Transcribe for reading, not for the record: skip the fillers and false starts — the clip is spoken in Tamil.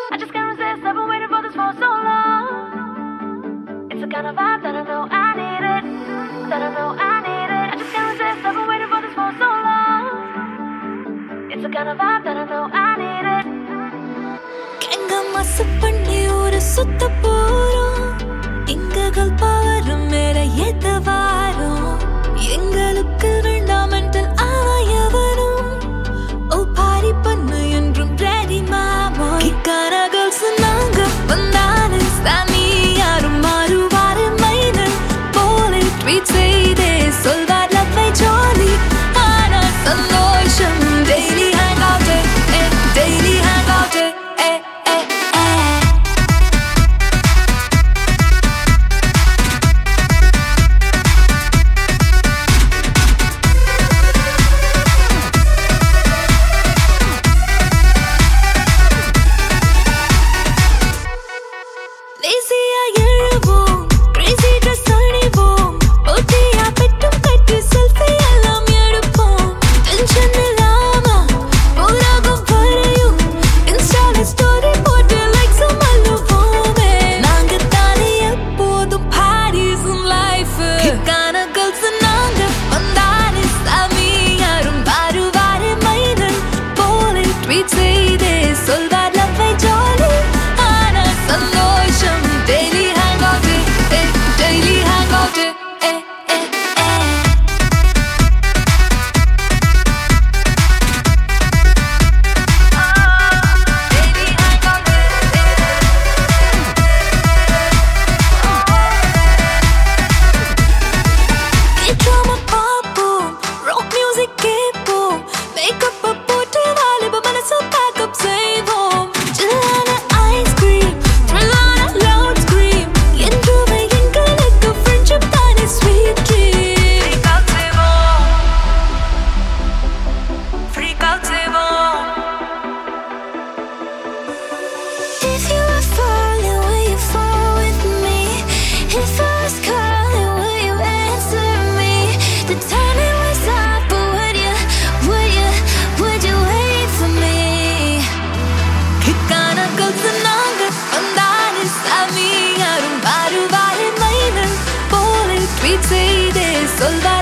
I just can't resist, I've been waiting for this for so long. It's the kind of vibe that I know I need it, that I know I need it. I just can't resist, I've been waiting for this for so long. It's the kind of vibe that I know I need it. எங்க மசு பண்ணி ஒரு சுத்த போறோம் எங்கள் பவரும் மேல ஏத்த வாரம் எங்களுக்கு வேண்டாம் மென்டல் ஆயவரும் ஓ பாரி பண்ணு என்றும் ரெடி மாமா கிக்கான கேர்ள்ஸ் நாங்க வந்தாலே சாமி யாரும் மாறுவாரு மைனல் போலே ட்வீட் செய்தே சொல்வார் லவ்வை ஜாலி ஆனா சந்தோஷம் daily hang out daily hang out Solva